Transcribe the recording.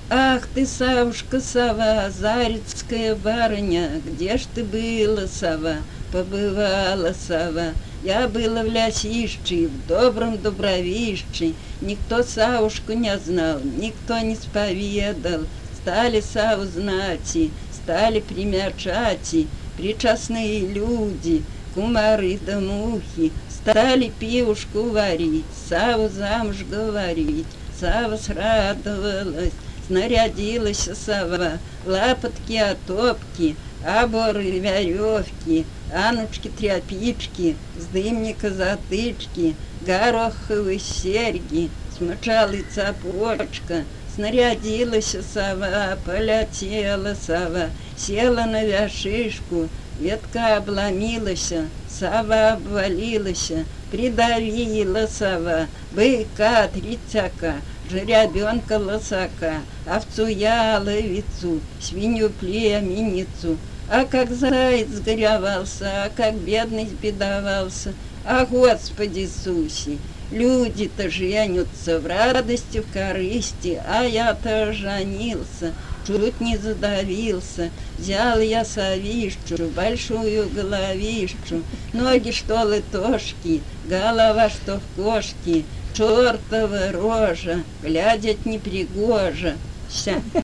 Ах ты, Савушка, сова, зарецкая барыня, где ж ты была, сова, побывала, сова? Я была в Лясищи, в добром Дубровище, никто Савушку не знал, никто не споведал. Стали Саву знати, стали примячати, причастные люди, кумары да мухи, стали пивушку варить, Саву замуж говорить. Сава срадовалась, снарядилась сова, лапотки отопки, оборы веревки, анучки тряпички, с дымника затычки, гороховые серьги, смычалый цапочка. Снарядилась сова, полетела сова, села на вяшишку, ветка обломилась, сова обвалилась, придавила сова, быка трицака, жеребенка лосака, овцу яловицу, свинью племенницу. А как заяц горевался, а как бедный бедовался, а Господи Иисусе! Люди-то женятся в радости, в корысти, а я-то женился, чуть не задавился. Взял я совищу, большую головищу, ноги что лытошки, голова что в кошки, чертова рожа, глядеть непригожа. Вся.